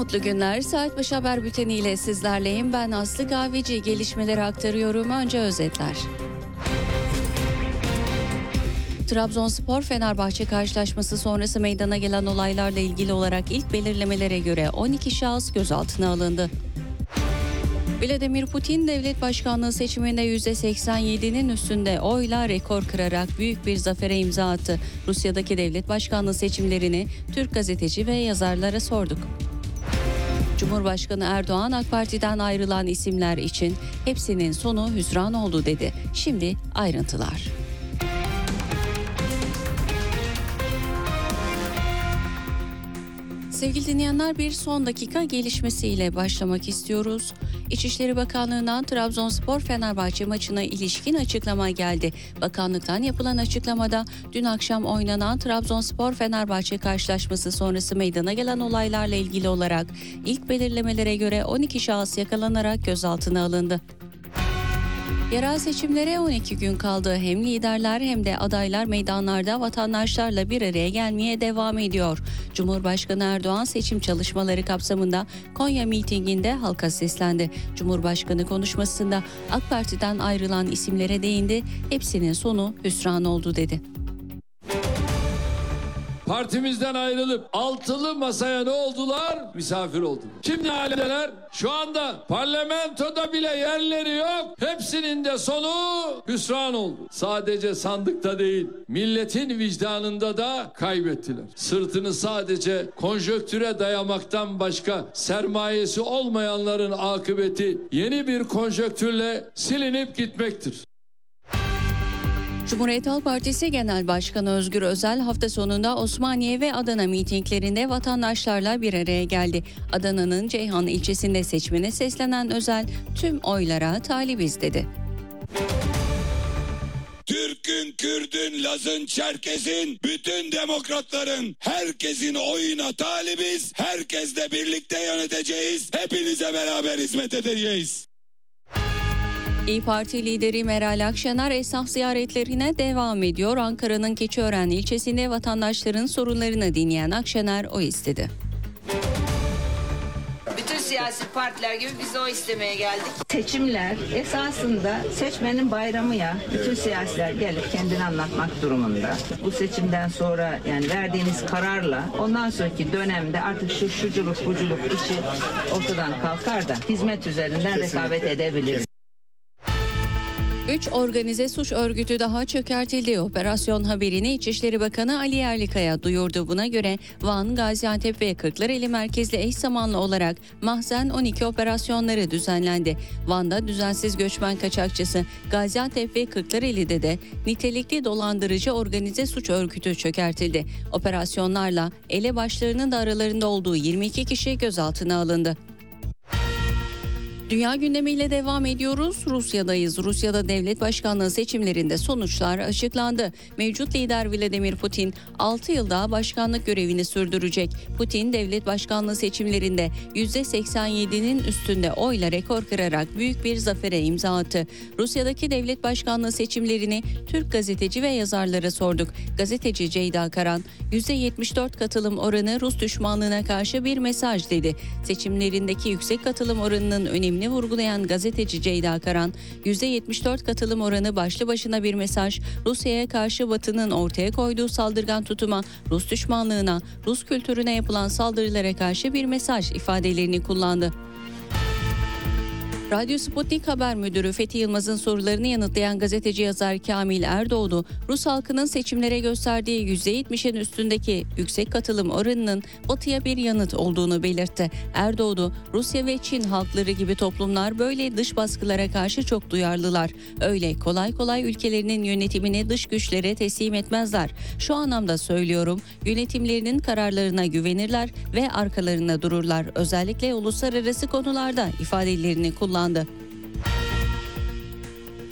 Mutlu günler. Saat başı haber bülteniyle sizlerleyim. Ben Aslı Gaveci. Gelişmeleri aktarıyorum. Önce özetler. Trabzonspor Fenerbahçe karşılaşması sonrası meydana gelen olaylarla ilgili olarak ilk belirlemelere göre 12 şahıs gözaltına alındı. Vladimir Putin devlet başkanlığı seçiminde %87'nin üstünde oyla rekor kırarak büyük bir zafere imza attı. Rusya'daki devlet başkanlığı seçimlerini Türk gazeteci ve yazarlara sorduk. Cumhurbaşkanı Erdoğan AK Parti'den ayrılan isimler için hepsinin sonu hüsran oldu dedi. Şimdi ayrıntılar. Sevgili dinleyenler, bir son dakika gelişmesiyle başlamak istiyoruz. İçişleri Bakanlığı'ndan Trabzonspor Fenerbahçe maçına ilişkin açıklama geldi. Bakanlıktan yapılan açıklamada dün akşam oynanan Trabzonspor Fenerbahçe karşılaşması sonrası meydana gelen olaylarla ilgili olarak ilk belirlemelere göre 12 şahıs yakalanarak gözaltına alındı. Yerel seçimlere 12 gün kaldı. Hem liderler hem de adaylar meydanlarda vatandaşlarla bir araya gelmeye devam ediyor. Cumhurbaşkanı Erdoğan seçim çalışmaları kapsamında Konya mitinginde halka seslendi. Cumhurbaşkanı konuşmasında AK Parti'den ayrılan isimlere değindi. Hepsinin sonu hüsran oldu dedi. Partimizden ayrılıp altılı masaya ne oldular? Misafir oldular. Şimdi halindeler? Şu anda parlamentoda bile yerleri yok. Hepsinin de sonu hüsran oldu. Sadece sandıkta değil, milletin vicdanında da kaybettiler. Sırtını sadece konjonktüre dayamaktan başka sermayesi olmayanların akıbeti yeni bir konjonktürle silinip gitmektir. Cumhuriyet Halk Partisi Genel Başkanı Özgür Özel hafta sonunda Osmaniye ve Adana mitinglerinde vatandaşlarla bir araya geldi. Adana'nın Ceyhan ilçesinde seçmene seslenen Özel tüm oylara talibiz dedi. Türk'ün, Kürt'ün, Laz'ın, Çerkez'in, bütün demokratların, herkesin oyuna talibiz. Herkesle birlikte yöneteceğiz. Hepinize beraber hizmet edeceğiz. İYİ Parti lideri Meral Akşener esnaf ziyaretlerine devam ediyor. Ankara'nın Keçiören ilçesinde vatandaşların sorunlarını dinleyen Akşener oy istedi. Bütün siyasi partiler gibi biz de oy istemeye geldik. Seçimler esasında seçmenin bayramı ya. Bütün siyasiler gelip kendini anlatmak durumunda. Bu seçimden sonra yani verdiğiniz kararla ondan sonraki dönemde artık şu şuculuk buculuk işi ortadan kalkar da hizmet üzerinden rekabet edebiliriz. 3 organize suç örgütü daha çökertildi. Operasyon haberini İçişleri Bakanı Ali Yerlikaya duyurdu. Buna göre Van, Gaziantep ve Kırklareli merkezli eş zamanlı olarak Mahzen 12 operasyonları düzenlendi. Van'da düzensiz göçmen kaçakçısı, Gaziantep ve Kırklareli'de de nitelikli dolandırıcı organize suç örgütü çökertildi. Operasyonlarla elebaşlarının da aralarında olduğu 22 kişi gözaltına alındı. Dünya gündemiyle devam ediyoruz. Rusya'dayız. Rusya'da devlet başkanlığı seçimlerinde sonuçlar açıklandı. Mevcut lider Vladimir Putin 6 yıl daha başkanlık görevini sürdürecek. Putin devlet başkanlığı seçimlerinde %87'nin üstünde oyla rekor kırarak büyük bir zafere imza attı. Rusya'daki devlet başkanlığı seçimlerini Türk gazeteci ve yazarlara sorduk. Gazeteci Ceyda Karan, %74 katılım oranı Rus düşmanlığına karşı bir mesaj dedi. Seçimlerindeki yüksek katılım oranının önemli vurgulayan gazeteci Ceyda Karan, %74 katılım oranı başlı başına bir mesaj, Rusya'ya karşı Batı'nın ortaya koyduğu saldırgan tutuma, Rus düşmanlığına, Rus kültürüne yapılan saldırılara karşı bir mesaj ifadelerini kullandı. Radyo Sputnik Haber Müdürü Fethi Yılmaz'ın sorularını yanıtlayan gazeteci yazar Kamil Erdoğdu, Rus halkının seçimlere gösterdiği %70'in üstündeki yüksek katılım oranının Batı'ya bir yanıt olduğunu belirtti. Erdoğdu, Rusya ve Çin halkları gibi toplumlar böyle dış baskılara karşı çok duyarlılar. Öyle kolay kolay ülkelerinin yönetimini dış güçlere teslim etmezler. Şu anlamda söylüyorum, yönetimlerinin kararlarına güvenirler ve arkalarında dururlar. Özellikle uluslararası konularda ifadelerini kullandı.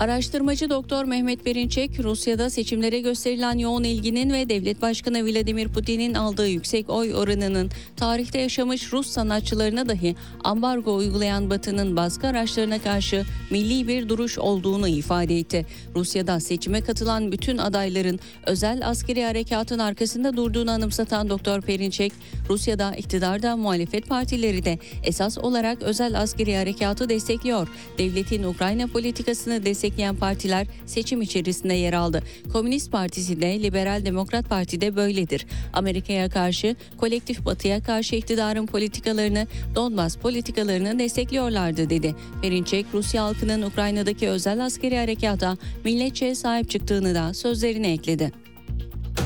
Araştırmacı Doktor Mehmet Perinçek, Rusya'da seçimlere gösterilen yoğun ilginin ve devlet başkanı Vladimir Putin'in aldığı yüksek oy oranının tarihte yaşamış Rus sanatçılarına dahi ambargo uygulayan Batı'nın baskı araçlarına karşı milli bir duruş olduğunu ifade etti. Rusya'da seçime katılan bütün adayların özel askeri harekatın arkasında durduğunu anımsatan Doktor Perinçek, Rusya'da iktidarda muhalefet partileri de esas olarak özel askeri harekatı destekliyor. Devletin Ukrayna politikasını destekleyen partiler seçim içerisinde yer aldı. Komünist Partisi de Liberal Demokrat Parti de böyledir. Amerika'ya karşı, kolektif Batı'ya karşı iktidarın politikalarını, Donbas politikalarını destekliyorlardı dedi. Perinçek, Rusya halkının Ukrayna'daki özel askeri harekata milletçe sahip çıktığını da sözlerine ekledi.